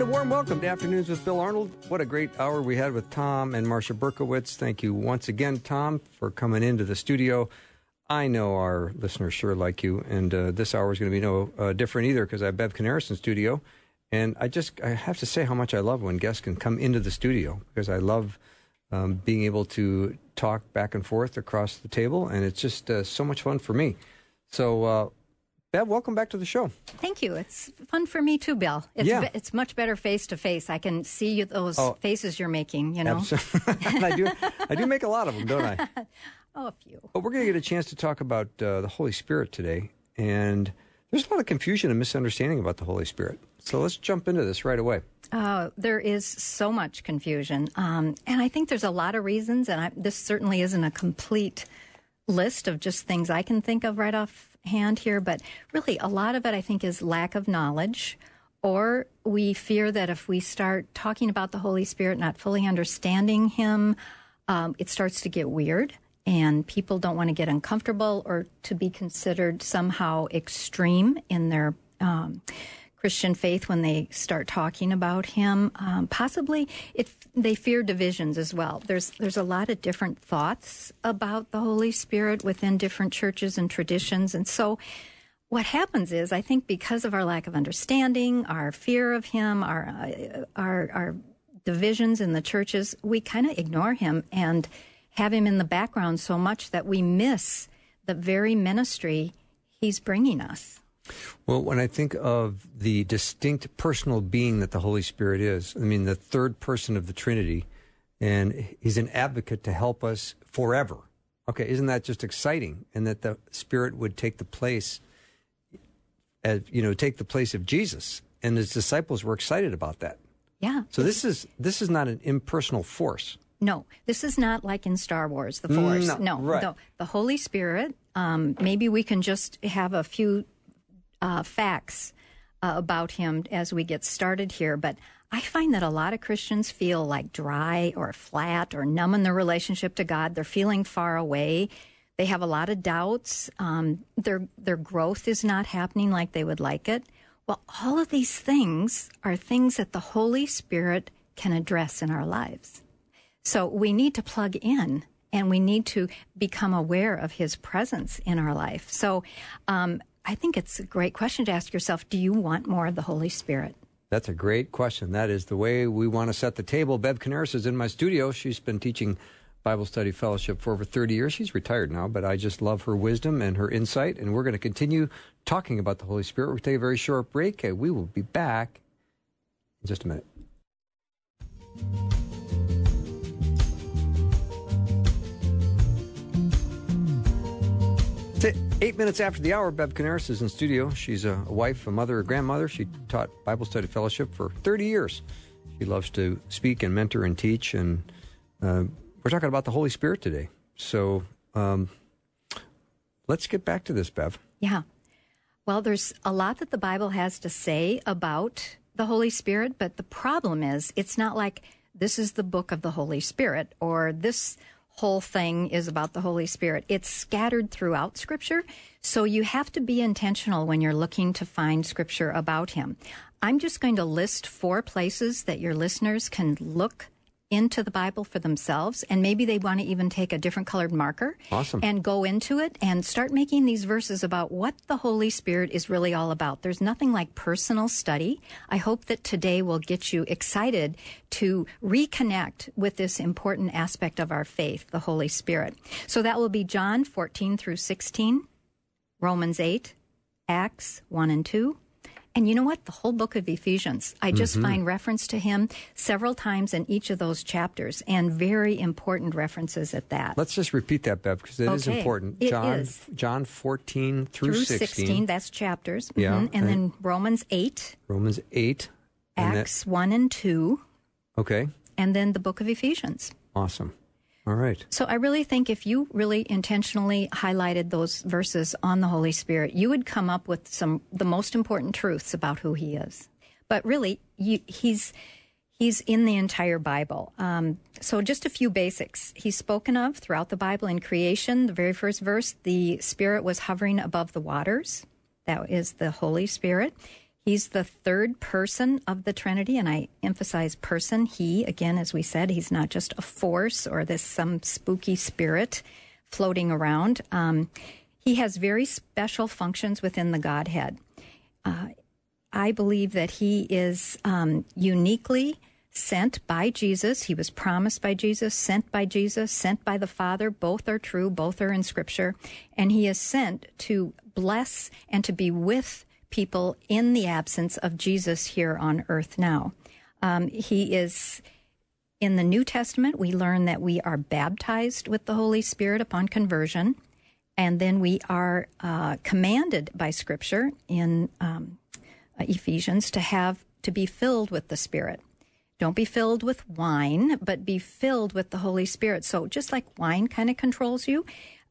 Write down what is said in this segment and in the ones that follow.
a warm welcome to Afternoons with Bill Arnold. What a great hour we had with Tom and Marcia Berkowitz. Thank you once again, Tom, for coming into the studio. I know our listeners sure like you, and this hour is going to be no different either because I have Bev Canaris in studio. And I have to say how much I love when guests can come into the studio because I love being able to talk back and forth across the table, and it's just so much fun for me. So, Bev, welcome back to the show. Thank you. It's fun for me too, Bill. It's much better face to face. I can see those faces you're making, you know. I do make a lot of them, don't I? A few. But we're going to get a chance to talk about the Holy Spirit today, and there's a lot of confusion and misunderstanding about the Holy Spirit. So let's jump into this right away. There is so much confusion, and I think there's a lot of reasons, and this certainly isn't a complete list of just things I can think of right offhand here, but really a lot of it I think is lack of knowledge, or we fear that if we start talking about the Holy Spirit, not fully understanding Him, it starts to get weird. And people don't want to get uncomfortable or to be considered somehow extreme in their Christian faith when they start talking about Him. Possibly they fear divisions as well. There's a lot of different thoughts about the Holy Spirit within different churches and traditions. And so what happens is, I think because of our lack of understanding, our fear of Him, our divisions in the churches, we kind of ignore Him and have Him in the background so much that we miss the very ministry He's bringing us. Well, when I think of the distinct personal being that the Holy Spirit is, I mean, the third person of the Trinity, and He's an advocate to help us forever. Okay, isn't that just exciting? And that the Spirit would take the place, take the place of Jesus, and His disciples were excited about that. Yeah. So this is not an impersonal force. No, this is not like in Star Wars, the Force. No, right. The Holy Spirit, maybe we can just have a few facts about Him as we get started here, but I find that a lot of Christians feel like dry or flat or numb in their relationship to God. They're feeling far away. They have a lot of doubts. Their growth is not happening like they would like it. Well, all of these things are things that the Holy Spirit can address in our lives. So we need to plug in, and we need to become aware of His presence in our life. So I think it's a great question to ask yourself, do you want more of the Holy Spirit? That's a great question. That is the way we want to set the table. Bev Canaris is in my studio. She's been teaching Bible Study Fellowship for over 30 years. She's retired now, but I just love her wisdom and her insight, and we're going to continue talking about the Holy Spirit. We'll take a very short break, and we will be back in just a minute. It's 8 minutes after the hour. Bev Canaris is in studio. She's a wife, a mother, a grandmother. She taught Bible Study Fellowship for 30 years. She loves to speak and mentor and teach, and we're talking about the Holy Spirit today. So let's get back to this, Bev. Yeah. Well, there's a lot that the Bible has to say about the Holy Spirit, but the problem is it's not like this is the book of the Holy Spirit or this whole thing is about the Holy Spirit. It's scattered throughout Scripture, so you have to be intentional when you're looking to find Scripture about Him. I'm just going to list 4 places that your listeners can look into the Bible for themselves, and maybe they want to even take a different colored marker and go into it and start making these verses about what the Holy Spirit is really all about. There's nothing like personal study. I hope that today will get you excited to reconnect with this important aspect of our faith, the Holy Spirit. So that will be John 14 through 16, Romans 8, Acts 1 and 2, and you know what? The whole book of Ephesians. I just find reference to Him several times in each of those chapters, and very important references at that. Let's just repeat that, Bev, because it is important. It is. John 14 through 16. That's chapters. Yeah. And then Romans 8. Romans 8. Acts 1 and 2. Okay. And then the book of Ephesians. Awesome. All right. So I really think if you really intentionally highlighted those verses on the Holy Spirit, you would come up with the most important truths about who He is. But really, He's in the entire Bible. So just a few basics. He's spoken of throughout the Bible in creation. The very first verse, the Spirit was hovering above the waters. That is the Holy Spirit. He's the third person of the Trinity, and I emphasize person. He, again, as we said, he's not just a force or some spooky spirit floating around. He has very special functions within the Godhead. I believe that he is uniquely sent by Jesus. He was promised by Jesus, sent by the Father. Both are true. Both are in Scripture. And he is sent to bless and to be with people in the absence of Jesus here on earth now. He is, in the New Testament, we learn that we are baptized with the Holy Spirit upon conversion, and then we are commanded by Scripture in Ephesians to be filled with the Spirit. Don't be filled with wine, but be filled with the Holy Spirit. So just like wine kind of controls you,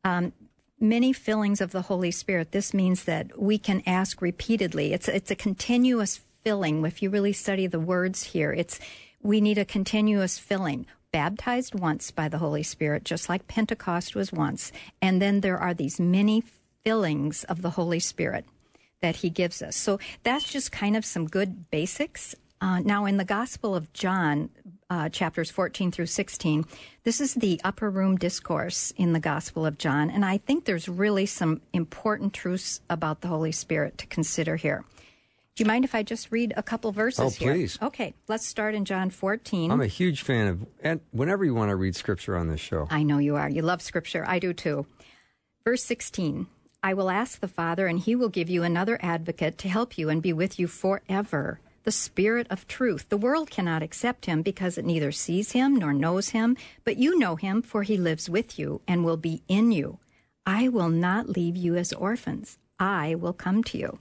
many fillings of the Holy Spirit. This means that we can ask repeatedly. It's a continuous filling. If you really study the words here, we need a continuous filling. Baptized once by the Holy Spirit, just like Pentecost was once. And then there are these many fillings of the Holy Spirit that he gives us. So that's just kind of some good basics. Now, in the Gospel of John, chapters 14 through 16, this is the upper room discourse in the Gospel of John, and I think there's really some important truths about the Holy Spirit to consider here. Do you mind if I just read a couple verses here? Oh, please. Okay, let's start in John 14. I'm a huge fan of, and whenever you want to read Scripture on this show. I know you are. You love Scripture. I do too. Verse 16, I will ask the Father, and he will give you another advocate to help you and be with you forever, the Spirit of truth. The world cannot accept him because it neither sees him nor knows him, but you know him, for he lives with you and will be in you. I will not leave you as orphans. I will come to you.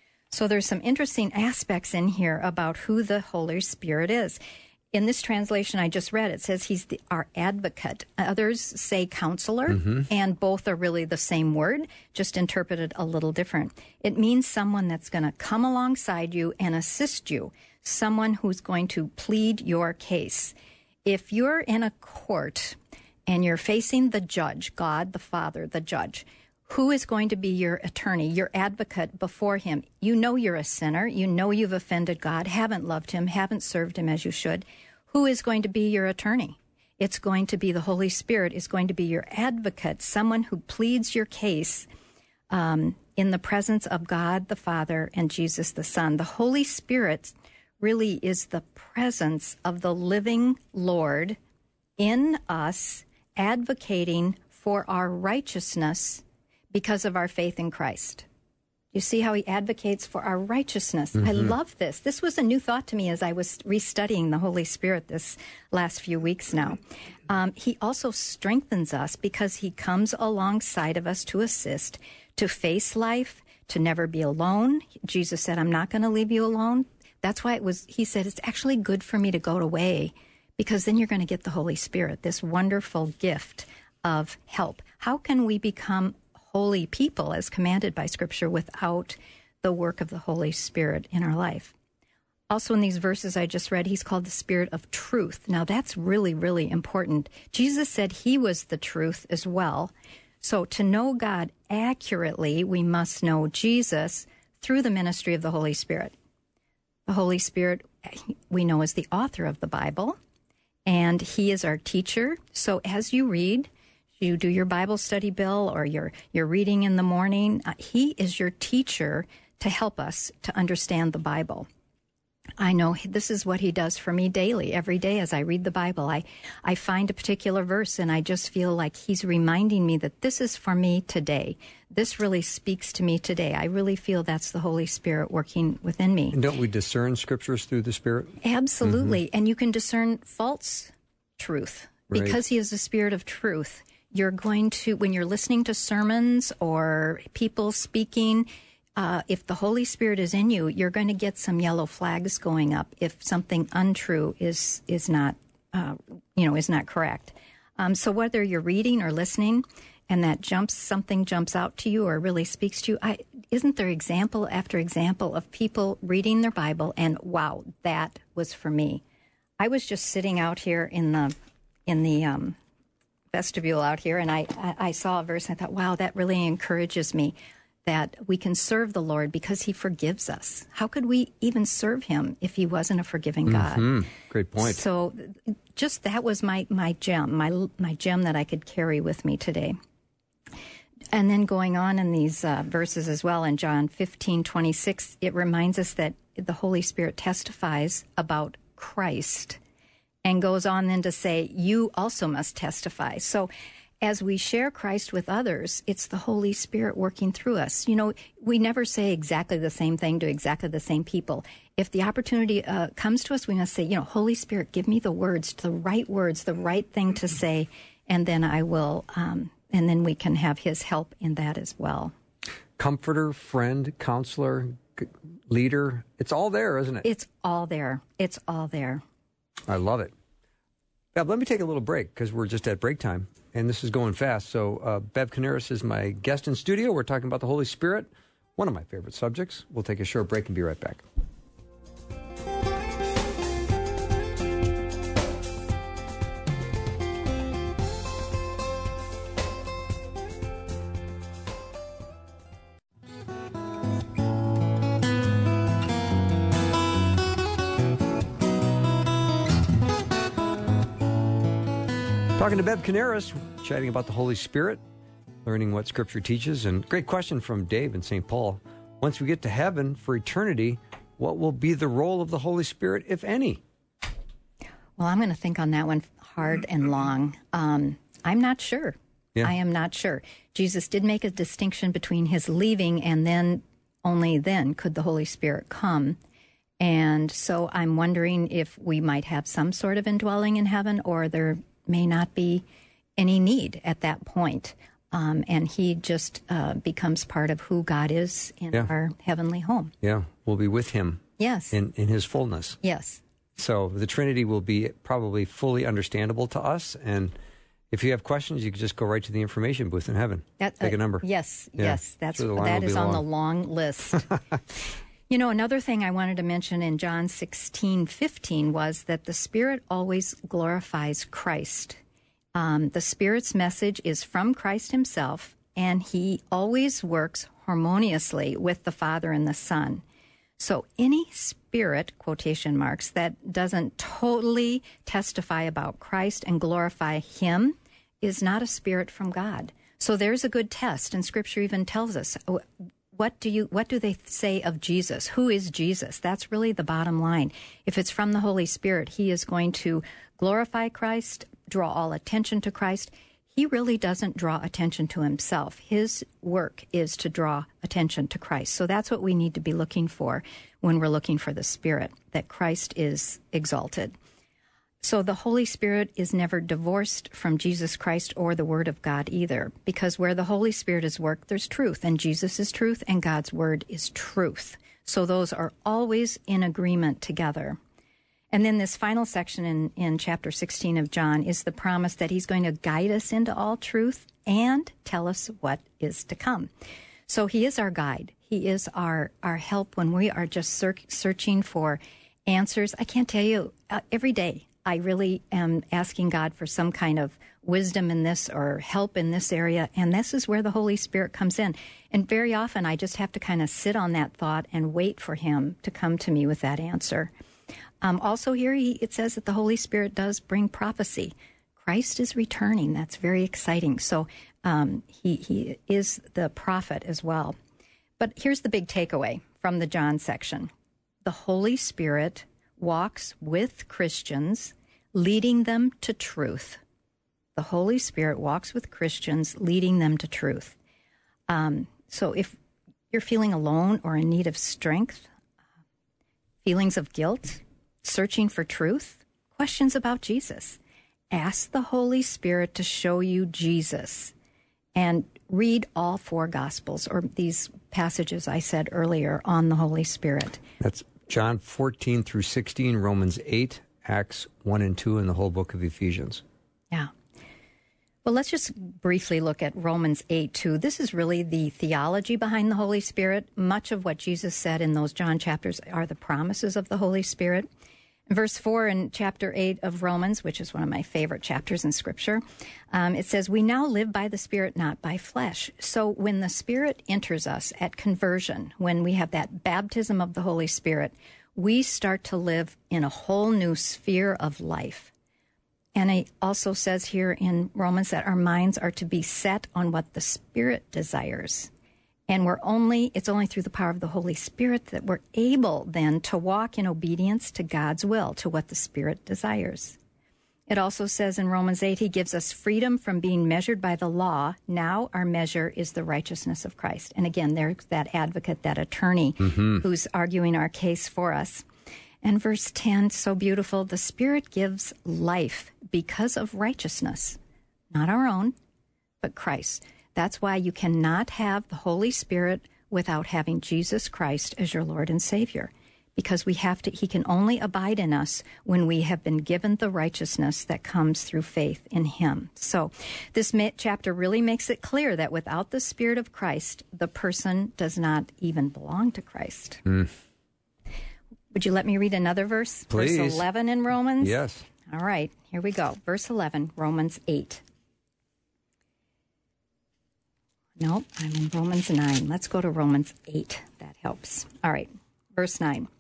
So there's some interesting aspects in here about who the Holy Spirit is. In this translation I just read, it says he's our advocate. Others say counselor, and both are really the same word, just interpreted a little different. It means someone that's going to come alongside you and assist you, someone who's going to plead your case. If you're in a court and you're facing the judge, God the Father, the judge, who is going to be your attorney, your advocate before him? You know you're a sinner. You know you've offended God, haven't loved him, haven't served him as you should. Who is going to be your attorney? It's going to be the Holy Spirit is going to be your advocate, someone who pleads your case in the presence of God the Father and Jesus the Son. The Holy Spirit really is the presence of the living Lord in us, advocating for our righteousness because of our faith in Christ. You see how he advocates for our righteousness. I love this. This was a new thought to me as I was restudying the Holy Spirit this last few weeks now. He also strengthens us because he comes alongside of us to assist, to face life, to never be alone. Jesus said, I'm not going to leave you alone. That's why he said, it's actually good for me to go away, because then you're going to get the Holy Spirit, this wonderful gift of help. How can we become holy people as commanded by Scripture without the work of the Holy Spirit in our life? Also in these verses I just read, he's called the Spirit of truth. Now that's really, really important. Jesus said he was the truth as well. So to know God accurately, we must know Jesus through the ministry of the Holy Spirit. The Holy Spirit, we know, is the author of the Bible, and he is our teacher. So as you read, you do your Bible study, Bill, or you're reading in the morning, he is your teacher to help us to understand the Bible. I know this is what he does for me daily, every day as I read the Bible. I find a particular verse and I just feel like he's reminding me that this is for me today. This really speaks to me today. I really feel that's the Holy Spirit working within me. And don't we discern Scriptures through the Spirit? Absolutely. And you can discern false truth because he is the Spirit of truth. You're going to, when you're listening to sermons or people speaking, if the Holy Spirit is in you, you're going to get some yellow flags going up if something untrue is not correct. So whether you're reading or listening, and that something jumps out to you or really speaks to you, isn't there example after example of people reading their Bible and wow, that was for me? I was just sitting out here in the vestibule out here, and I saw a verse and I thought, wow, that really encourages me, that we can serve the Lord because he forgives us. How could we even serve him if he wasn't a forgiving God? Great point. So just that was my gem, my gem that I could carry with me today. And then going on in these verses as well, in John 15:26, it reminds us that the Holy Spirit testifies about Christ and goes on then to say, you also must testify. So as we share Christ with others, it's the Holy Spirit working through us. You know, we never say exactly the same thing to exactly the same people. If the opportunity comes to us, we must say, you know, Holy Spirit, give me the words, the right thing to say, and then I will, and then we can have his help in that as well. Comforter, friend, counselor, leader, it's all there, isn't it? It's all there. It's all there. I love it. Bev, let me take a little break because we're just at break time. And this is going fast. So Bev Canaris is my guest in studio. We're talking about the Holy Spirit, one of my favorite subjects. We'll take a short break and be right back. Talking to Bev Canaris, chatting about the Holy Spirit, learning what Scripture teaches. And great question from Dave in St. Paul. Once we get to heaven for eternity, what will be the role of the Holy Spirit, if any? Well, I'm going to think on that one hard and long. I'm not sure. Yeah. I am not sure. Jesus did make a distinction between his leaving and then, only then, could the Holy Spirit come. And so I'm wondering if we might have some sort of indwelling in heaven, or there may not be any need at that point. And he just becomes part of who God is in our heavenly home. Yeah, we'll be with him. Yes. In his fullness. Yes. So the Trinity will be probably fully understandable to us. And if you have questions, you can just go right to the information booth in heaven. Take a number. Yes, yeah. Yes. That is on the long list. You know, another thing I wanted to mention in John 16:15 was that the Spirit always glorifies Christ. The Spirit's message is from Christ himself, and he always works harmoniously with the Father and the Son. So any spirit, quotation marks, that doesn't totally testify about Christ and glorify him is not a spirit from God. So there's a good test, and Scripture even tells us, what do they say of Jesus? Who is Jesus? That's really the bottom line. If it's from the Holy Spirit, he is going to glorify Christ, draw all attention to Christ. He really doesn't draw attention to himself. His work is to draw attention to Christ. So that's what we need to be looking for when we're looking for the Spirit, that Christ is exalted. So the Holy Spirit is never divorced from Jesus Christ or the Word of God either, because where the Holy Spirit is worked, there's truth, and Jesus is truth, and God's Word is truth. So those are always in agreement together. And then this final section in chapter 16 of John is the promise that he's going to guide us into all truth and tell us what is to come. So he is our guide. He is our help when we are just searching for answers. I can't tell you, every day I really am asking God for some kind of wisdom in this or help in this area, and this is where the Holy Spirit comes in. And very often I just have to kind of sit on that thought and wait for him to come to me with that answer. Also here, it says that the Holy Spirit does bring prophecy. Christ is returning. That's very exciting. So he is the prophet as well. But here's the big takeaway from the John section. The Holy Spirit walks with Christians, leading them to truth. The Holy Spirit walks with Christians, leading them to truth. So if you're feeling alone or in need of strength, feelings of guilt, searching for truth, questions about Jesus, ask the Holy Spirit to show you Jesus, and read all four Gospels, or these passages I said earlier on the Holy Spirit. That's John 14 through 16, Romans 8, Acts 1 and 2, and the whole book of Ephesians. Yeah. Well, let's just briefly look at Romans 8:2. This is really the theology behind the Holy Spirit. Much of what Jesus said in those John chapters are the promises of the Holy Spirit. Verse 4 in chapter 8 of Romans, which is one of my favorite chapters in Scripture, it says, "We now live by the Spirit, not by flesh." So when the Spirit enters us at conversion, when we have that baptism of the Holy Spirit, we start to live in a whole new sphere of life. And it also says here in Romans that our minds are to be set on what the Spirit desires. And it's only through the power of the Holy Spirit that we're able then to walk in obedience to God's will, to what the Spirit desires. It also says in Romans 8, he gives us freedom from being measured by the law. Now our measure is the righteousness of Christ. And again, there's that advocate, that attorney who's arguing our case for us. And verse 10, so beautiful, the Spirit gives life because of righteousness, not our own, but Christ. That's why you cannot have the Holy Spirit without having Jesus Christ as your Lord and Savior, because he can only abide in us when we have been given the righteousness that comes through faith in him. So this chapter really makes it clear that without the Spirit of Christ, the person does not even belong to Christ. Would you let me read another verse? Please. Verse 11 in Romans? Yes. All right, here we go. Verse 11, Romans 8. Nope, I'm in Romans 9. Let's go to Romans 8. That helps. All right, verse 9.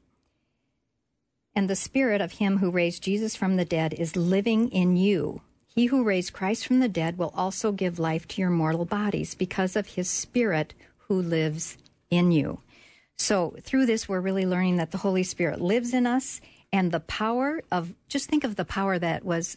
And the Spirit of him who raised Jesus from the dead is living in you. He who raised Christ from the dead will also give life to your mortal bodies because of his Spirit who lives in you. So through this, we're really learning that the Holy Spirit lives in us, and the power of, just think of the power that was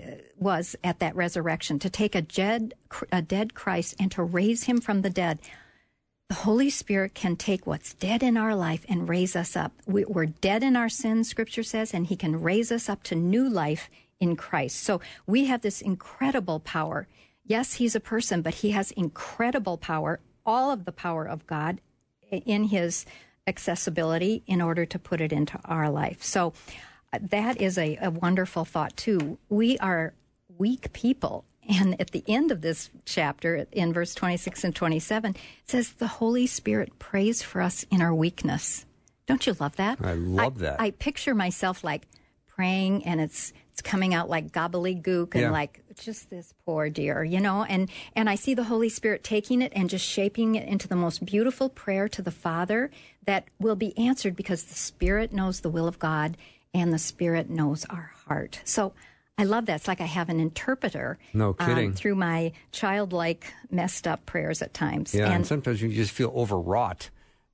at that resurrection, to take a dead Christ and to raise him from the dead. The Holy Spirit can take what's dead in our life and raise us up. We're dead in our sins, Scripture says, and he can raise us up to new life in Christ. So we have this incredible power. Yes, he's a person, but he has incredible power, all of the power of God in his accessibility in order to put it into our life. So that is a wonderful thought, too. We are weak people. And at the end of this chapter, in verse 26 and 27, it says, the Holy Spirit prays for us in our weakness. Don't you love that? I love that. I picture myself like praying, and it's coming out like gobbledygook and like just this poor dear, and I see the Holy Spirit taking it and just shaping it into the most beautiful prayer to the Father that will be answered because the Spirit knows the will of God and the Spirit knows our heart. So I love that. It's like I have an interpreter. No kidding. Through my childlike, messed up prayers at times. Yeah, and sometimes you just feel overwrought.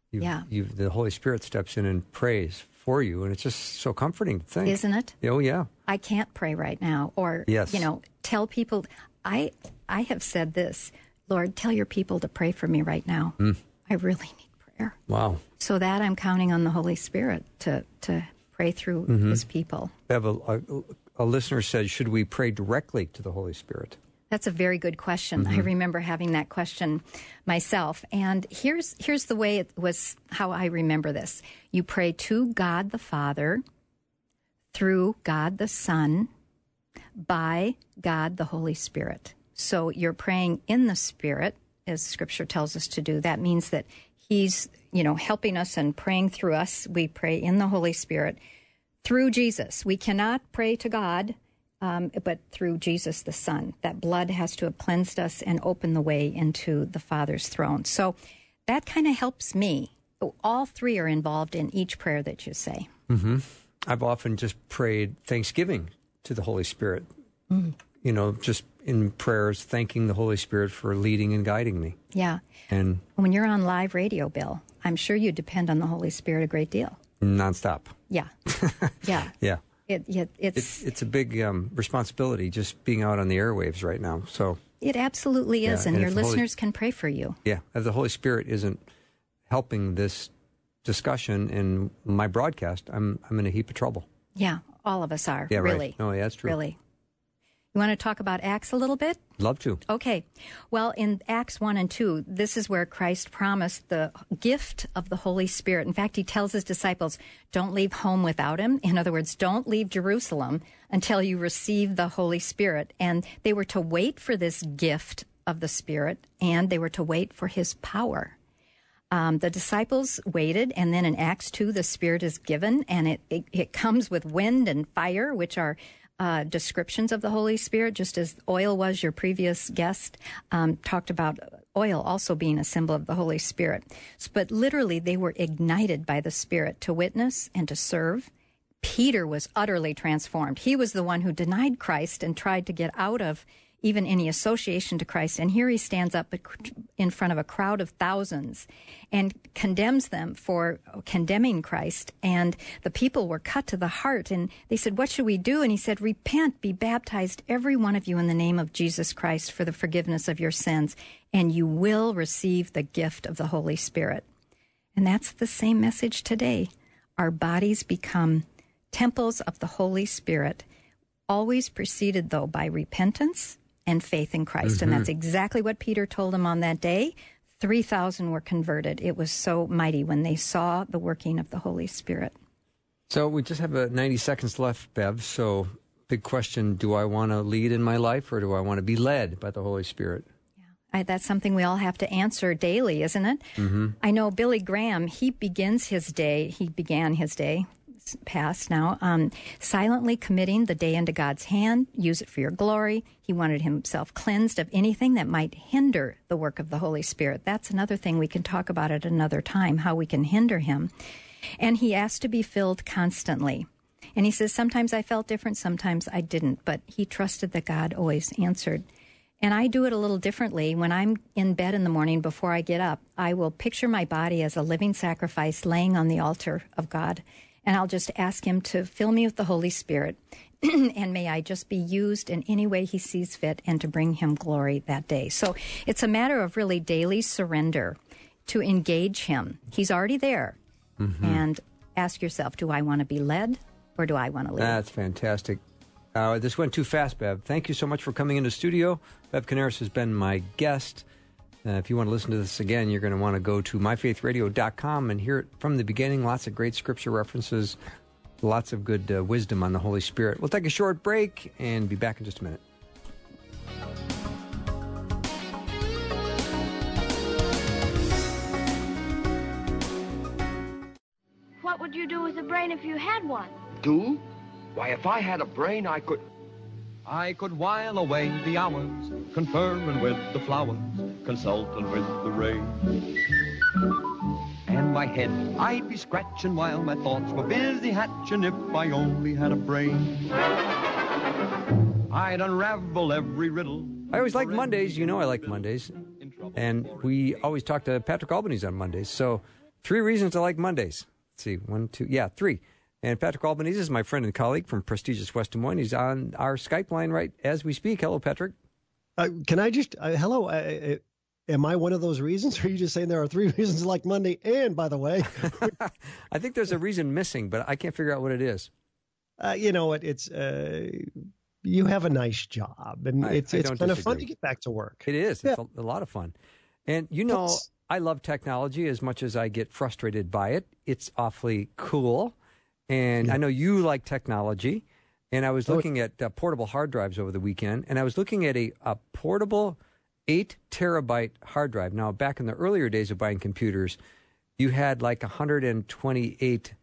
The Holy Spirit steps in and prays for you, and it's just so comforting to think. Isn't it? Oh, yeah. I can't pray right now. Or, tell people, I have said this, Lord, tell your people to pray for me right now. I really need prayer. Wow. So that I'm counting on the Holy Spirit to pray through his people. A listener said, should we pray directly to the Holy Spirit? That's a very good question. I remember having that question myself. And here's the way it was, how I remember this. You pray to God the Father, through God the Son, by God the Holy Spirit. So you're praying in the Spirit, as Scripture tells us to do. That means that he's, helping us and praying through us. We pray in the Holy Spirit through Jesus. We cannot pray to God, but through Jesus the Son. That blood has to have cleansed us and opened the way into the Father's throne. So that kind of helps me. All three are involved in each prayer that you say. I've often just prayed thanksgiving to the Holy Spirit, just in prayers, thanking the Holy Spirit for leading and guiding me. Yeah. And when you're on live radio, Bill, I'm sure you depend on the Holy Spirit a great deal. Nonstop. Yeah. Yeah. Yeah. It's a big responsibility just being out on the airwaves right now. So it absolutely is, and your listeners can pray for you. Yeah, if the Holy Spirit isn't helping this discussion in my broadcast, I'm in a heap of trouble. Yeah, all of us are. Yeah, really. Right. Oh, yeah, that's true. Really. You want to talk about Acts a little bit? Love to. Okay. Well, in Acts 1 and 2, this is where Christ promised the gift of the Holy Spirit. In fact, he tells his disciples, don't leave home without him. In other words, don't leave Jerusalem until you receive the Holy Spirit. And they were to wait for this gift of the Spirit, and they were to wait for his power. The disciples waited, and then in Acts 2, the Spirit is given, and it comes with wind and fire, which are descriptions of the Holy Spirit, just as oil was. Your previous guest talked about oil also being a symbol of the Holy Spirit. But literally, they were ignited by the Spirit to witness and to serve. Peter was utterly transformed. He was the one who denied Christ and tried to get out of even any association to Christ. And here he stands up in front of a crowd of thousands and condemns them for condemning Christ. And the people were cut to the heart. And they said, "What should we do?" And he said, "Repent, be baptized, every one of you, in the name of Jesus Christ for the forgiveness of your sins, and you will receive the gift of the Holy Spirit." And that's the same message today. Our bodies become temples of the Holy Spirit, always preceded, though, by repentance and faith in Christ. And that's exactly what Peter told them on that day. 3,000 were converted. It was so mighty when they saw the working of the Holy Spirit. So we just have 90 seconds left, Bev. So big question, do I want to lead in my life, or do I want to be led by the Holy Spirit? Yeah, that's something we all have to answer daily, isn't it? I know Billy Graham, he began his day, past now, silently committing the day into God's hand. Use it for your glory. He wanted himself cleansed of anything that might hinder the work of the Holy Spirit. That's another thing we can talk about at another time, how we can hinder him. And he asked to be filled constantly. And he says, sometimes I felt different, sometimes I didn't, but he trusted that God always answered. And I do it a little differently. When I'm in bed in the morning before I get up, I will picture my body as a living sacrifice laying on the altar of God. And I'll just ask him to fill me with the Holy Spirit. And may I just be used in any way he sees fit and to bring him glory that day. So it's a matter of really daily surrender to engage him. He's already there. And ask yourself, do I want to be led or do I want to lead? That's fantastic. This went too fast, Bev. Thank you so much for coming into the studio. Bev Canaris has been my guest. If you want to listen to this again, you're going to want to go to myfaithradio.com and hear it from the beginning. Lots of great scripture references, lots of good wisdom on the Holy Spirit. We'll take a short break and be back in just a minute. What would you do with a brain if you had one? Do? Why, if I had a brain, I could while away the hours, conferring with the flowers, consulting with the rain. And my head I'd be scratching while my thoughts were busy hatching. If I only had a brain, I'd unravel every riddle. I always like Mondays. You know I like Mondays. And we always talk to Patrick Albanese on Mondays. So 3 reasons I like Mondays. Let's see, 1, 2, 3. And Patrick Albanese is my friend and colleague from prestigious West Des Moines. He's on our Skype line right as we speak. Hello, Patrick. Can I just, hello, am I one of those reasons? Or are you just saying there are 3 reasons to like Monday? And by the way, I think there's a reason missing, but I can't figure out what it is. You know what? It's, you have a nice job, and it's kind of fun to get back to work. It is. Yeah. It's a lot of fun. And, you know, I love technology as much as I get frustrated by it. It's awfully cool. And I know you like technology, and I was looking at portable hard drives over the weekend, and I was looking at a portable 8-terabyte hard drive. Now, back in the earlier days of buying computers, you had like 128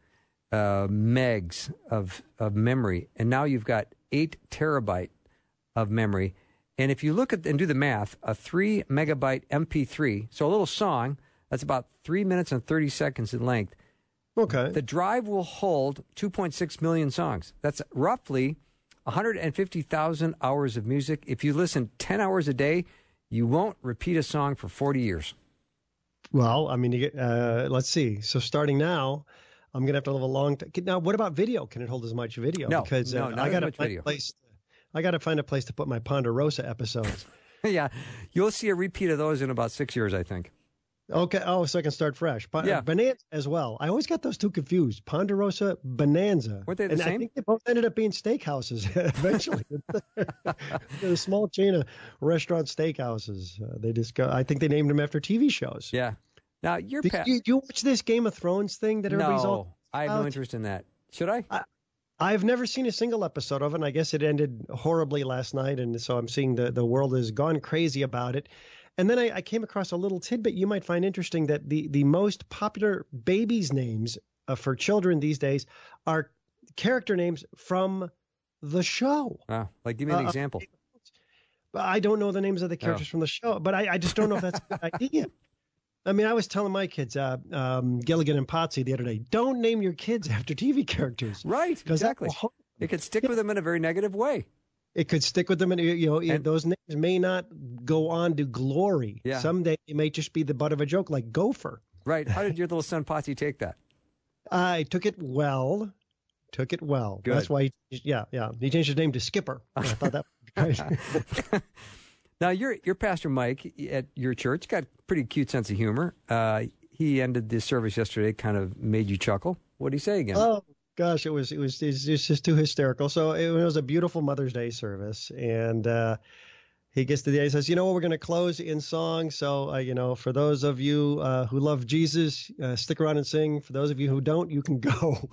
megs of memory, and now you've got 8 terabyte of memory. And if you look at and do the math, a 3 megabyte MP3, so a little song, that's about 3 minutes and 30 seconds in length. Okay. The drive will hold 2.6 million songs. That's roughly 150,000 hours of music. If you listen 10 hours a day, you won't repeat a song for 40 years. Well, I mean, let's see. So starting now, I'm going to have to live a long time. Now, what about video? Can it hold as much video? No, because not I got as much video. I got to find a place to put my Ponderosa episodes. Yeah, you'll see a repeat of those in about 6 years, I think. Okay. Oh, so I can start fresh. Yeah. Bonanza as well. I always got those two confused. Ponderosa, Bonanza. Weren't they the and same? I think they both ended up being steakhouses eventually. They're a small chain of restaurant steakhouses. They just go. I think they named them after TV shows. Yeah. Now you're. Do you watch this Game of Thrones thing that everybody's all? I have no interest in that. Should I? I've never seen a single episode of it, and I guess it ended horribly last night, and so I'm seeing the world has gone crazy about it. And then I came across a little tidbit you might find interesting, that the most popular babies' names for children these days are character names from the show. Wow. Like, give me an example. I don't know the names of the characters from the show, but I just don't know if that's a good idea. I mean, I was telling my kids, Gilligan and Potsy the other day, don't name your kids after TV characters. Right, exactly. It could stick with them in a very negative way. It could stick with them, and those names may not go on to glory. Yeah. Someday it may just be the butt of a joke, like Gopher. Right. How did your little son Potsy take that? I took it well. Good. That's why, he changed his name to Skipper. I thought that was great. Now, your Pastor Mike at your church got a pretty cute sense of humor. He ended this service yesterday, kind of made you chuckle. What did he say again? Oh, gosh, it was just too hysterical. So it was a beautiful Mother's Day service, and he gets to the end, he says, we're going to close in song. So, for those of you who love Jesus, stick around and sing. For those of you who don't, you can go.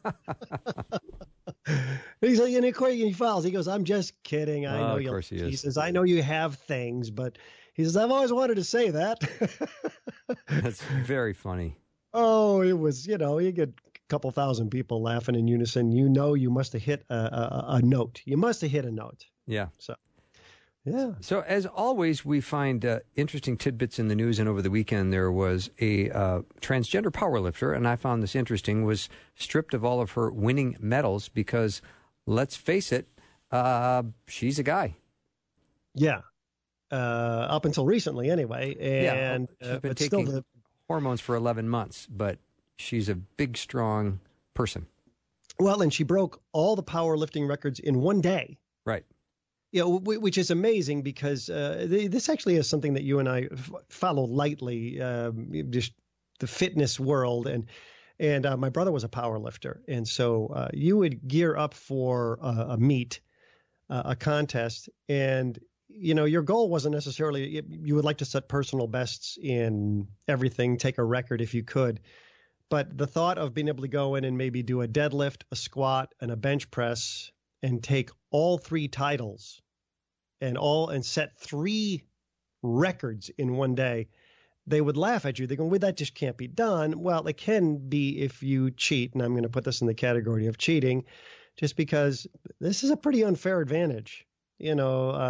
He's like, and he follows. He goes, I'm just kidding. I know you. He says, I know you have things, but he says, I've always wanted to say that. That's very funny. Oh, it was, you get a couple thousand people laughing in unison. You must have hit a note. You must have hit a note. Yeah. Yeah. So, as always, we find interesting tidbits in the news, and over the weekend there was a transgender powerlifter, and I found this interesting, was stripped of all of her winning medals because, let's face it, she's a guy. Yeah. Up until recently, anyway. And she's been taking hormones for 11 months, but she's a big, strong person. Well, and she broke all the powerlifting records in one day. Right. Yeah, which is amazing because this actually is something that you and I follow lightly, just the fitness world. And my brother was a power lifter. And so you would gear up for a meet, a contest. And, your goal wasn't necessarily you would like to set personal bests in everything, take a record if you could. But the thought of being able to go in and maybe do a deadlift, a squat, and a bench press and take all three titles and set three records in one day, they would laugh at you. They go, well, that just can't be done. Well, it can be if you cheat, and I'm going to put this in the category of cheating, just because this is a pretty unfair advantage. There's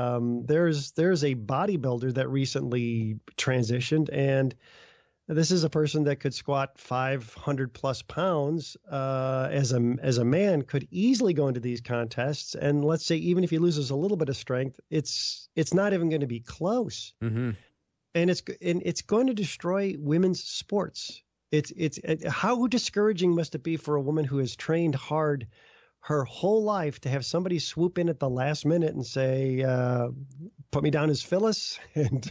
a bodybuilder that recently transitioned, and this is a person that could squat 500 plus pounds as a man, could easily go into these contests. And let's say even if he loses a little bit of strength, it's not even going to be close. Mm-hmm. And it's going to destroy women's sports. How discouraging must it be for a woman who has trained hard her whole life to have somebody swoop in at the last minute and say, put me down as Phyllis and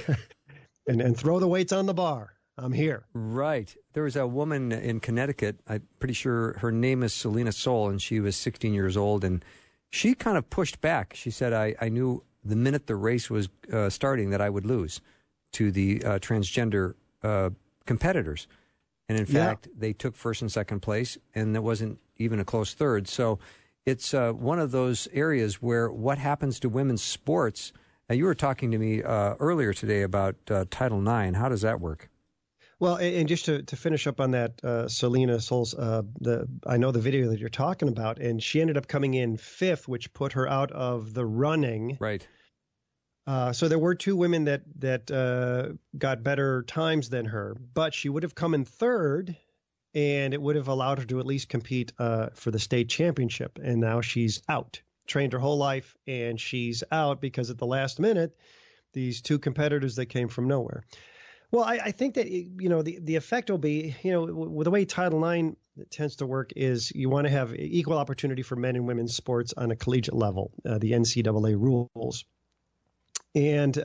throw the weights on the bar. I'm here. Right. There was a woman in Connecticut, I'm pretty sure her name is Selena Soul, and she was 16 years old, and she kind of pushed back. She said, I knew the minute the race was starting that I would lose to the transgender competitors. And in fact, they took first and second place, and there wasn't even a close third. So it's one of those areas where what happens to women's sports, and you were talking to me earlier today about Title IX. How does that work? Well, and just to finish up on that, Selena Souls, I know the video that you're talking about, and she ended up coming in fifth, which put her out of the running. Right. So there were two women that got better times than her, but she would have come in third, and it would have allowed her to at least compete for the state championship. And now she's out. Trained her whole life, and she's out because at the last minute, these two competitors that came from nowhere. Well, I think that, the effect will be, with the way Title IX tends to work is you want to have equal opportunity for men and women's sports on a collegiate level, the NCAA rules. And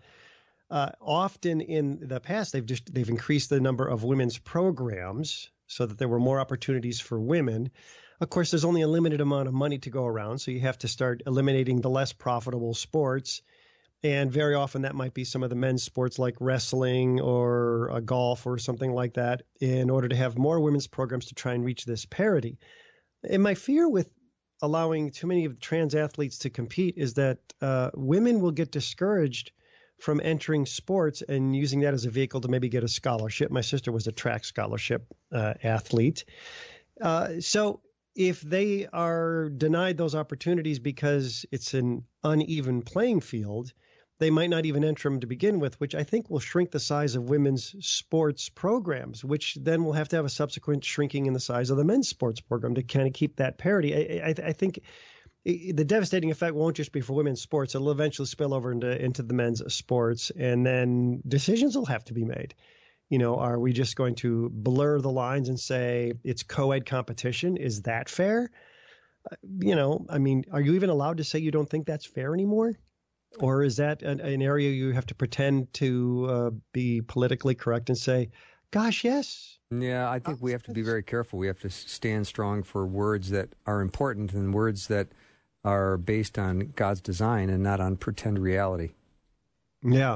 often in the past, they've increased the number of women's programs so that there were more opportunities for women. Of course, there's only a limited amount of money to go around, so you have to start eliminating the less profitable sports. And very often that might be some of the men's sports like wrestling or golf or something like that in order to have more women's programs to try and reach this parity. And my fear with allowing too many of the trans athletes to compete is that women will get discouraged from entering sports and using that as a vehicle to maybe get a scholarship. My sister was a track scholarship athlete. So if they are denied those opportunities because it's an uneven playing field, they might not even enter them to begin with, which I think will shrink the size of women's sports programs, which then will have to have a subsequent shrinking in the size of the men's sports program to kind of keep that parity. I think the devastating effect won't just be for women's sports. It'll eventually spill over into the men's sports, and then decisions will have to be made. Are we just going to blur the lines and say it's co-ed competition? Is that fair? I mean, are you even allowed to say you don't think that's fair anymore? Or is that an area you have to pretend to be politically correct and say, gosh, yes? Yeah, I think we have to be very careful. We have to stand strong for words that are important and words that are based on God's design and not on pretend reality. Yeah.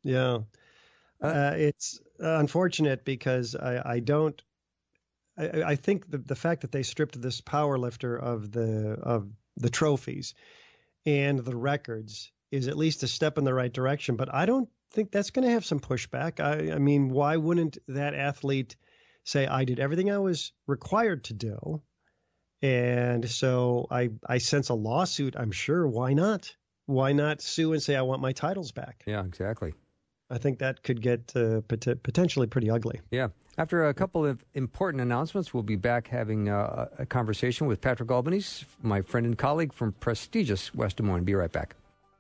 It's unfortunate because I think the fact that they stripped this power lifter of the trophies and the records is at least a step in the right direction. But I don't think that's going to have some pushback. I mean, why wouldn't that athlete say, I did everything I was required to do? And so I sense a lawsuit, I'm sure. Why not? Why not sue and say, I want my titles back? Yeah, exactly. I think that could get potentially pretty ugly. Yeah. After a couple of important announcements, we'll be back having a conversation with Patrick Albanese, my friend and colleague from prestigious West Des Moines. Be right back.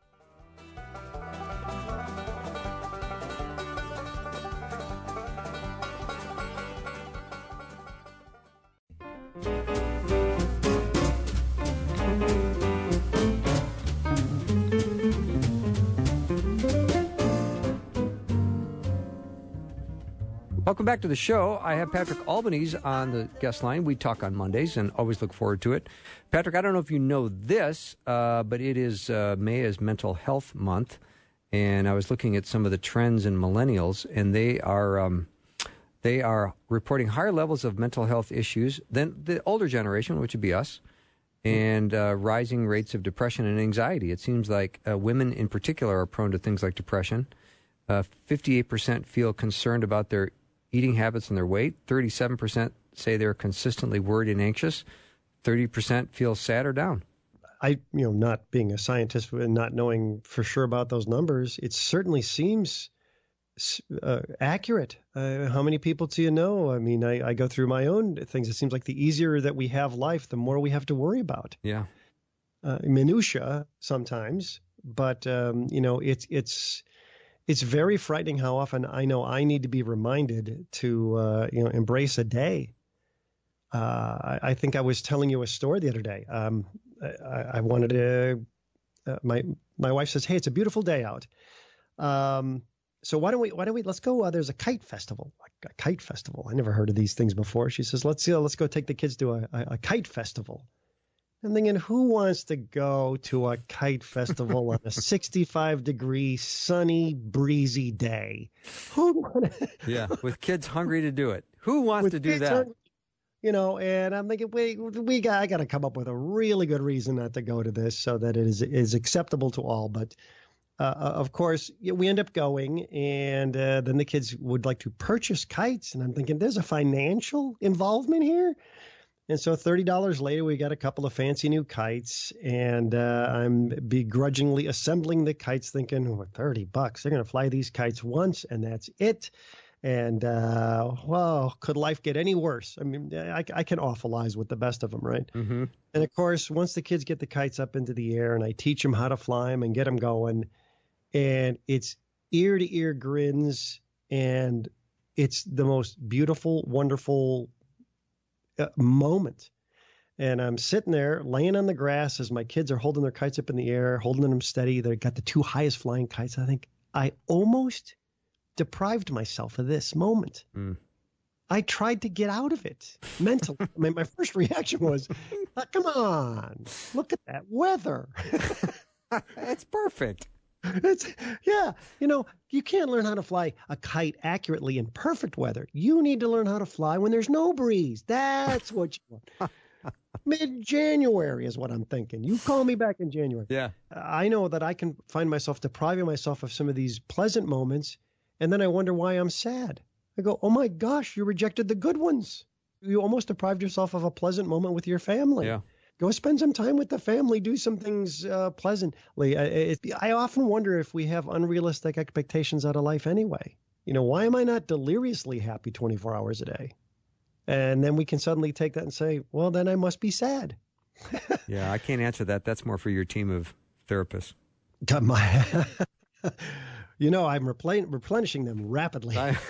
Welcome back to the show. I have Patrick Albanese on the guest line. We talk on Mondays and always look forward to it. Patrick, I don't know if you know this, but it is May is Mental Health Month, and I was looking at some of the trends in millennials, and they are reporting higher levels of mental health issues than the older generation, which would be us, and rising rates of depression and anxiety. It seems like women in particular are prone to things like depression. 58% feel concerned about their eating habits and their weight. 37% say they're consistently worried and anxious. 30% feel sad or down. Not being a scientist and not knowing for sure about those numbers, it certainly seems accurate. How many people do you know? I mean, I go through my own things. It seems like the easier that we have life, the more we have to worry about. Yeah. Minutia sometimes, but it's very frightening how often I know I need to be reminded to, embrace a day. I think I was telling you a story the other day. I wanted to, my wife says, hey, it's a beautiful day out. So why don't we, let's go, there's a kite festival. A kite festival. I never heard of these things before. She says, let's go take the kids to a kite festival. I'm thinking, who wants to go to a kite festival on a 65-degree, sunny, breezy day? Yeah, with kids hungry to do it. Who wants to do that? And I'm thinking, wait, I got to come up with a really good reason not to go to this so that it is acceptable to all. But of course, we end up going, and then the kids would like to purchase kites. And I'm thinking, there's a financial involvement here. And so $30 later, we got a couple of fancy new kites, and I'm begrudgingly assembling the kites thinking, $30, they're going to fly these kites once, and that's it. And, could life get any worse? I mean, I can awfulize with the best of them, right? Mm-hmm. And, of course, once the kids get the kites up into the air and I teach them how to fly them and get them going, and it's ear-to-ear grins, and it's the most beautiful, wonderful moment. And I'm sitting there laying on the grass as my kids are holding their kites up in the air, holding them steady. They've got the two highest flying kites. I think I almost deprived myself of this moment. I tried to get out of it mentally. I mean, my first reaction was, come on, look at that weather. It's perfect. You can't learn how to fly a kite accurately in perfect weather. You need to learn how to fly when there's no breeze. That's what you want. Mid-January is what I'm thinking. You call me back in January. Yeah. I know that I can find myself depriving myself of some of these pleasant moments, and then I wonder why I'm sad. I go, oh my gosh, you rejected the good ones. You almost deprived yourself of a pleasant moment with your family. Yeah. Go spend some time with the family. Do some things pleasantly. I often wonder if we have unrealistic expectations out of life anyway. Why am I not deliriously happy 24 hours a day? And then we can suddenly take that and say, well, then I must be sad. Yeah, I can't answer that. That's more for your team of therapists. I'm replenishing them rapidly.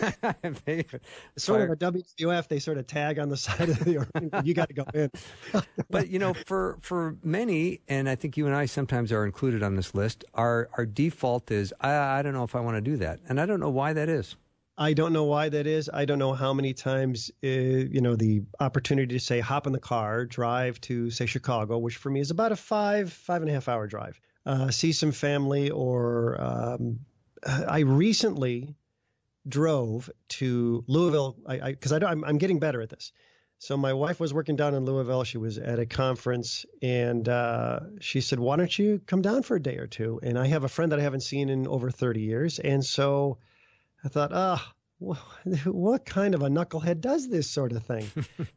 Sort of a WWF, they sort of tag on the side of the arena. You got to go in. But, for many, and I think you and I sometimes are included on this list, our default is, I don't know if I want to do that. And I don't know why that is. I don't know why that is. I don't know how many times, the opportunity to say, hop in the car, drive to, say, Chicago, which for me is about a 5.5 hour drive, see some family, or I recently drove to Louisville because I'm getting better at this. So my wife was working down in Louisville. She was at a conference, and she said, why don't you come down for a day or two? And I have a friend that I haven't seen in over 30 years. And so I thought, what kind of a knucklehead does this sort of thing?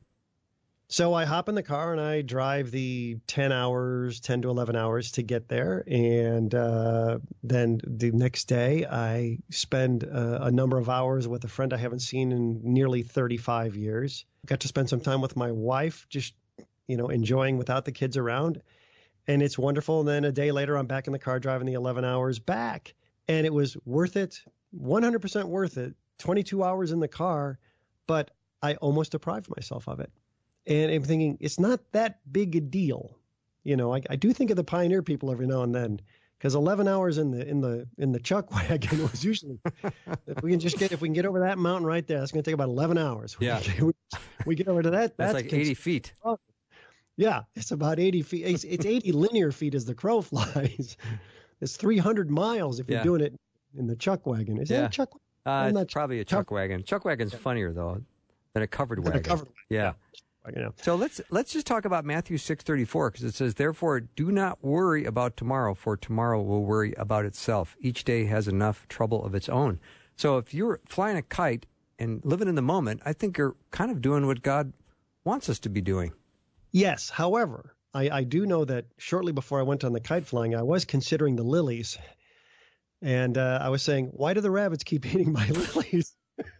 So I hop in the car and I drive the 10 to 11 hours to get there. And then the next day I spend a number of hours with a friend I haven't seen in nearly 35 years. Got to spend some time with my wife, just, enjoying without the kids around. And it's wonderful. And then a day later, I'm back in the car driving the 11 hours back. And it was worth it, 100% worth it, 22 hours in the car, but I almost deprived myself of it. And I'm thinking, it's not that big a deal. I do think of the Pioneer people every now and then, because 11 hours in the chuck wagon was usually, if we can get over that mountain right there, that's going to take about 11 hours. Yeah. We get over to that. That's like 80 feet. Yeah, it's about 80 feet. It's 80 linear feet as the crow flies. It's 300 miles if you're doing it in the chuck wagon. Is that a chuck wagon? It's probably a chuck wagon. Chuck wagon's funnier, though, than a covered wagon. Yeah. So let's just talk about Matthew 6:34, because it says, therefore, do not worry about tomorrow, for tomorrow will worry about itself. Each day has enough trouble of its own. So if you're flying a kite and living in the moment, I think you're kind of doing what God wants us to be doing. Yes. However, I do know that shortly before I went on the kite flying, I was considering the lilies. And I was saying, why do the rabbits keep eating my lilies?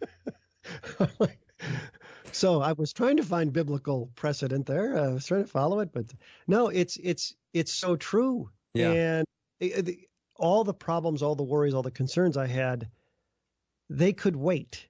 So I was trying to find biblical precedent there. I was trying to follow it, but no, it's so true. Yeah. And all the problems, all the worries, all the concerns I had, they could wait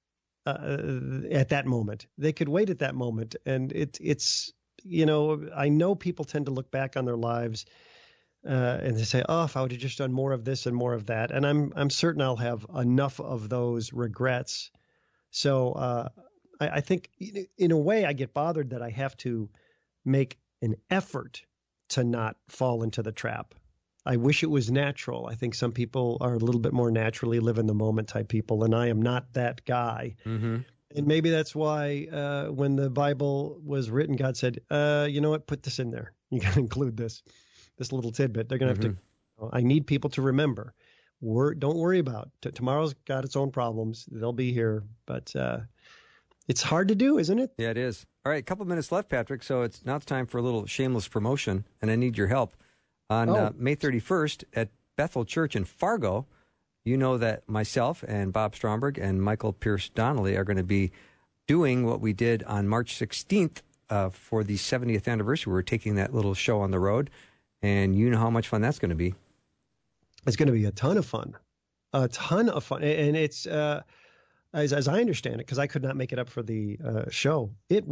at that moment. They could wait at that moment. And it's I know people tend to look back on their lives and they say, oh, if I would have just done more of this and more of that. And I'm certain I'll have enough of those regrets. So I think in a way I get bothered that I have to make an effort to not fall into the trap. I wish it was natural. I think some people are a little bit more naturally live in the moment type people, and I am not that guy. Mm-hmm. And maybe that's why when the Bible was written, God said, you know what, put this in there. You got to include this little tidbit. They're going to have to, I need people to remember. Don't worry about it. Tomorrow's got its own problems. They'll be here, but it's hard to do, isn't it? Yeah, it is. All right, a couple minutes left, Patrick. So now it's time for a little shameless promotion, and I need your help. On May 31st at Bethel Church in Fargo, you know that myself and Bob Stromberg and Michael Pierce Donnelly are going to be doing what we did on March 16th for the 70th anniversary. We're taking that little show on the road, and you know how much fun that's going to be. It's going to be a ton of fun. And it's... As I understand it, because I could not make it up for the show, it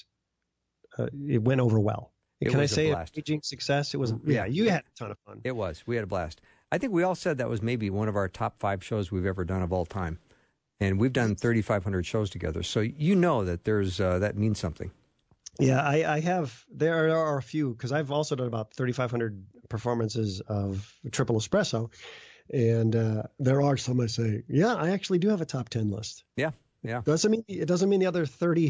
went over well. Can I say a raging success? It was, you had a ton of fun. It was. We had a blast. I think we all said that was maybe one of our top 5 shows we've ever done of all time. And we've done 3,500 shows together. So you know that there's that means something. Yeah, I have. There are a few, because I've also done about 3,500 performances of Triple Espresso. And there are some I say, yeah, I actually do have a top 10 list. Yeah. Yeah. It doesn't mean the other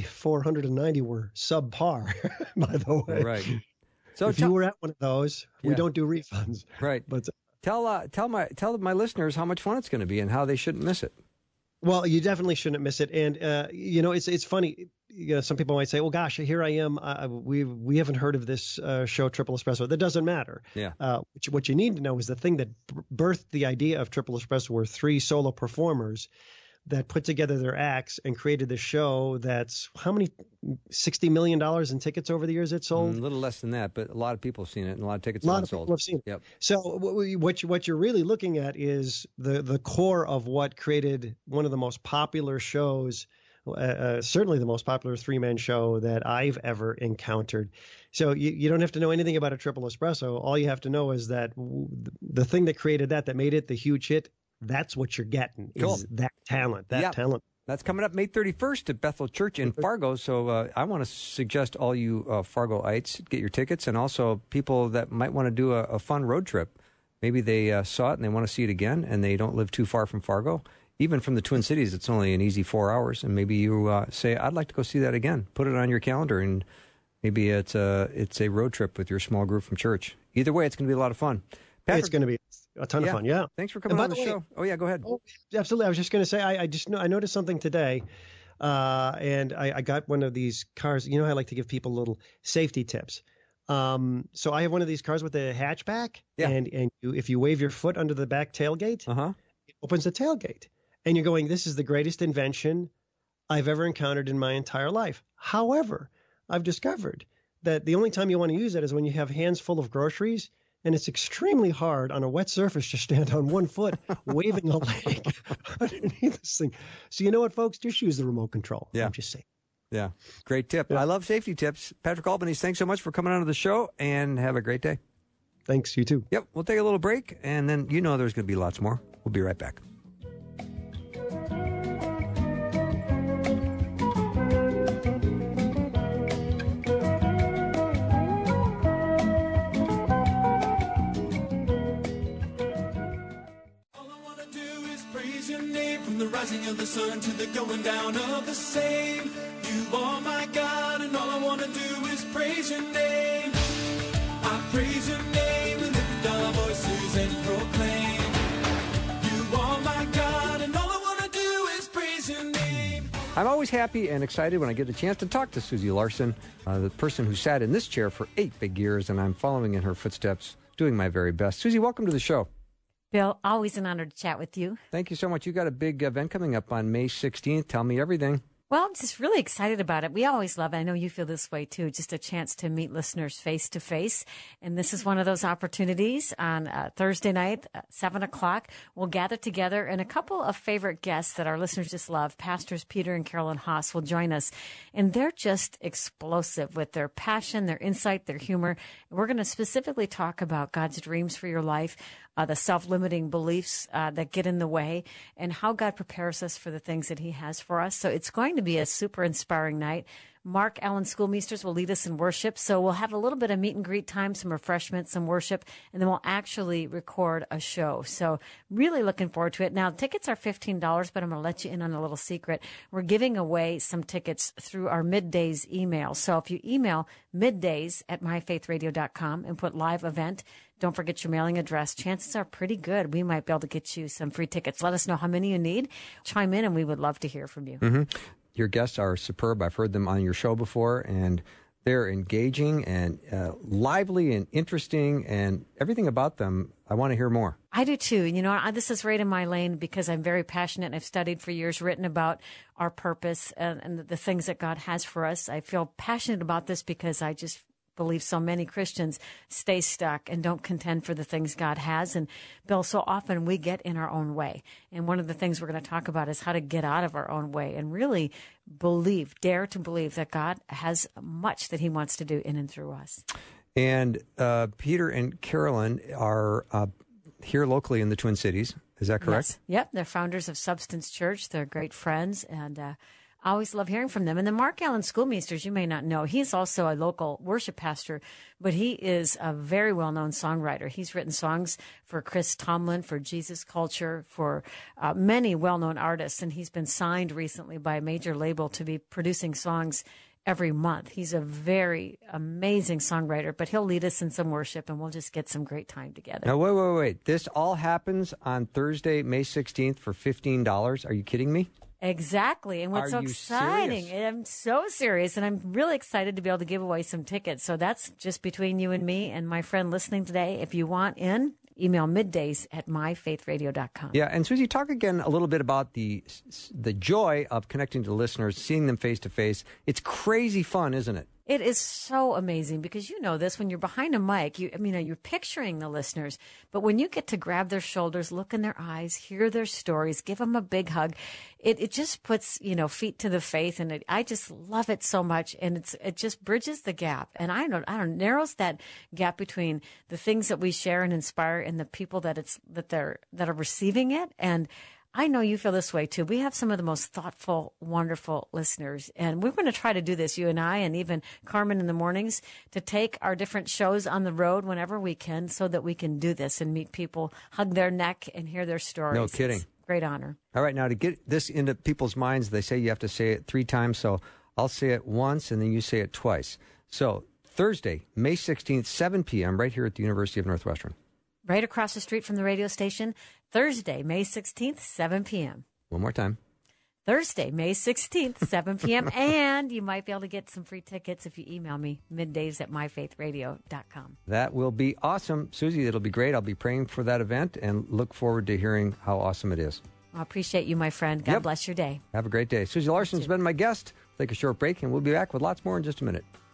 3,490 were subpar, by the way. Right. So if you were at one of those, we don't do refunds. Right. But tell my listeners how much fun it's going to be and how they shouldn't miss it. Well, you definitely shouldn't miss it. And it's funny. Some people might say, "Well, gosh, here I am. We haven't heard of this show, Triple Espresso." That doesn't matter. Yeah. What you need to know is the thing that birthed the idea of Triple Espresso were three solo performers that put together their acts and created the show. That's how many $60 million in tickets over the years it sold. A little less than that, but a lot of people have seen it, and a lot of tickets have sold. A lot of people have seen it. Yep. So what you're really looking at is the core of what created one of the most popular shows, certainly the most popular three-man show that I've ever encountered. So you don't have to know anything about a Triple Espresso. All you have to know is that the thing that created that made it the huge hit, that's what you're getting, is that talent, talent. That's coming up May 31st at Bethel Church in Fargo. So I want to suggest all you Fargoites get your tickets, and also people that might want to do a fun road trip. Maybe they saw it and they want to see it again, and they don't live too far from Fargo. Even from the Twin Cities, it's only an easy 4 hours, and maybe you say, I'd like to go see that again. Put it on your calendar, and maybe it's a road trip with your small group from church. Either way, it's going to be a lot of fun. Patrick, it's going to be a ton of fun, yeah. Thanks for coming on the show. Oh, yeah, go ahead. Oh, absolutely. I was just going to say, I noticed something today, and I got one of these cars. You know, I like to give people little safety tips. So I have one of these cars with a hatchback, and if you wave your foot under the back tailgate, it opens the tailgate. And you're going, this is the greatest invention I've ever encountered in my entire life. However, I've discovered that the only time you want to use it is when you have hands full of groceries, and it's extremely hard on a wet surface to stand on one foot waving a leg underneath this thing. So you know what, folks? Just use the remote control. Yeah. I'm just saying. Yeah. Great tip. Yeah. I love safety tips. Patrick Albanese, thanks so much for coming on to the show, and have a great day. Thanks. You too. Yep. We'll take a little break, and then there's going to be lots more. We'll be right back. The rising of the sun to the going down of the same. You are my God, and all I want to do is praise your name. I praise your name and lift our voices and proclaim. You are my God, and all I want to do is praise your name. I'm always happy and excited when I get a chance to talk to Susie Larson, the person who sat in this chair for 8 big years, and I'm following in her footsteps, doing my very best. Susie, welcome to the show. Bill, always an honor to chat with you. Thank you so much. You got a big event coming up on May 16th. Tell me everything. Well, I'm just really excited about it. We always love it. I know you feel this way, too. Just a chance to meet listeners face to face. And this is one of those opportunities on Thursday night, 7 o'clock. We'll gather together, and a couple of favorite guests that our listeners just love, Pastors Peter and Carolyn Haas, will join us. And they're just explosive with their passion, their insight, their humor. We're going to specifically talk about God's dreams for your life, the self-limiting beliefs that get in the way, and how God prepares us for the things that He has for us. So it's going to be a super inspiring night. Mark Allen Schoolmeisters will lead us in worship. So we'll have a little bit of meet and greet time, some refreshments, some worship, and then we'll actually record a show. So really looking forward to it. Now, tickets are $15, but I'm going to let you in on a little secret. We're giving away some tickets through our middays email. So if you email middays@myfaithradio.com and put live event, don't forget your mailing address. Chances are pretty good we might be able to get you some free tickets. Let us know how many you need. Chime in, and we would love to hear from you. Mm-hmm. Your guests are superb. I've heard them on your show before, and they're engaging and lively and interesting, and everything about them, I want to hear more. I do too. You know, this is right in my lane because I'm very passionate, and I've studied for years, written about our purpose and the things that God has for us. I feel passionate about this because I just believe so many Christians stay stuck and don't contend for the things God has. And Bill, so often we get in our own way. And one of the things we're going to talk about is how to get out of our own way and really dare to believe that God has much that He wants to do in and through us. And Peter and Carolyn are here locally in the Twin Cities. Is that correct? Yes. Yep. They're founders of Substance Church. They're great friends. And I always love hearing from them. And the Mark Allen Schoolmeisters, you may not know, he's also a local worship pastor, but he is a very well-known songwriter. He's written songs for Chris Tomlin, for Jesus Culture, for many well-known artists, and he's been signed recently by a major label to be producing songs every month. He's a very amazing songwriter, but he'll lead us in some worship, and we'll just get some great time together. Now, wait. This all happens on Thursday, May 16th for $15. Are you kidding me? Exactly. And what's so Are you exciting, serious? I'm so serious, and I'm really excited to be able to give away some tickets. So that's just between you and me and my friend listening today. If you want in, email middays@myfaithradio.com. Yeah, and Susie, talk again a little bit about the joy of connecting to listeners, seeing them face to face. It's crazy fun, isn't it? It is so amazing because you know this, when you're behind a mic, you're picturing the listeners, but when you get to grab their shoulders, look in their eyes, hear their stories, give them a big hug, it just puts, feet to the faith, and I just love it so much, and it just bridges the gap, and I don't narrows that gap between the things that we share and inspire and the people that are receiving it. And I know you feel this way too. We have some of the most thoughtful, wonderful listeners, and we're going to try to do this, you and I, and even Carmen in the mornings, to take our different shows on the road whenever we can, so that we can do this and meet people, hug their neck, and hear their stories. No kidding. It's a great honor. All right, now to get this into people's minds, they say you have to say it 3 times, so I'll say it once, and then you say it twice. So Thursday, May 16th, 7 p.m., right here at the University of Northwestern. Right across the street from the radio station, Thursday, May 16th, 7 p.m. One more time. Thursday, May 16th, 7 p.m. And you might be able to get some free tickets if you email me, middays@myfaithradio.com. That will be awesome. Susie, it'll be great. I'll be praying for that event and look forward to hearing how awesome it is. I appreciate you, my friend. God bless your day. Have a great day. Susie Larson's been my guest. Take a short break, and we'll be back with lots more in just a minute.